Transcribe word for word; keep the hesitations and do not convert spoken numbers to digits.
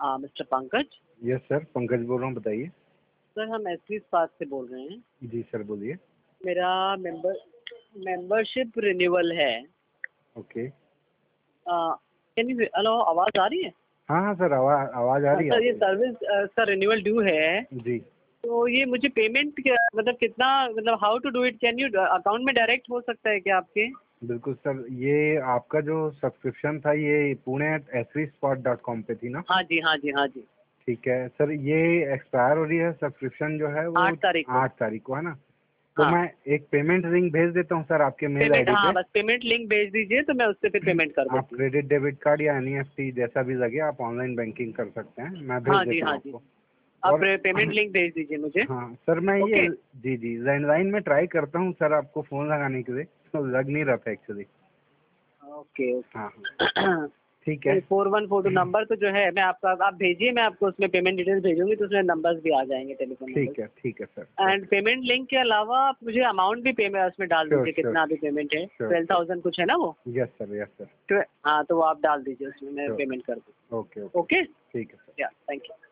Mister Pankaj. Yes sir, Pankaj बोल रहा हूँ, बताइए। सर हम एसपी पास से बोल रहे हैं। जी सर, बोलिए। मेरा मेंबर मेंबरशिप रिन्यूअल है। ओके। कैन यू हेलो, आवाज़ आ रही है? हाँ हाँ सर, आवाज आवाज़ आ हाँ, रही है सर ये आपकी। सर्विस का रिन्यूअल ड्यू है। जी। तो ये मुझे पेमेंट क्या मतलब कितना मतलब how to do it, can you account में डायरेक्ट हो सकता है क्या आपके? बिल्कुल सर, ये आपका जो सब्सक्रिप्शन था ये Pune SV spot dot com पे थी ना? हाँ जी, हाँ जी, हाँ जी। ठीक है सर, ये एक्सपायर हो रही है सब्सक्रिप्शन जो है वो आठ तारीख को। आठ तारीख को है ना? तो हाँ, मैं एक पेमेंट लिंक भेज देता हूँ सर आपके मेल पेमेंट, आईडी हाँ, पे। बस पेमेंट लिंक भेज दीजिए तो मैं उससे फिर पेमेंट कर आप देती हूँ। क्रेडिट डेबिट कार्ड या एनईएफटी जैसा भी लगे आप ऑनलाइन बैंकिंग कर सकते हैं, मैं भेज हाँ जी, देता हूँ हाँ जी। आपको। आप और पेमेंट लिंक भेज दीजिए मुझे। हाँ सर, मैं ये ओके, जी जी लैंडलाइन में ट्राई करता हूँ सर आपको फ़ोन लगाने के लिए, तो लग नहीं रहा था एक्चुअली। ओके, हाँ हाँ, ओके। ठीक है। ये four one four two number तो जो है मैं आपका आप भेजिए, मैं आपको उसमें पेमेंट डिटेल्स भेजूंगी तो उसमें नंबर्स भी आ जाएंगे, टेलीफोन ठीक है, नंबर। ठीक है sir, and okay. Payment link के अलावा आप मुझे अमाउंट भी पेमेंट उसमें डाल श्योर दीजिए, श्योर कितना भी पेमेंट है, श्योर ट्वेल्व श्योर। थाउजेंड कुछ है ना वो। Yes sir, yes sir. तो हाँ, तो वो आप डाल दीजिए उसमें, मैं श्योर। पेमेंट कर दूँ। Okay okay. ओके, ठीक है सर। या थैंक यू।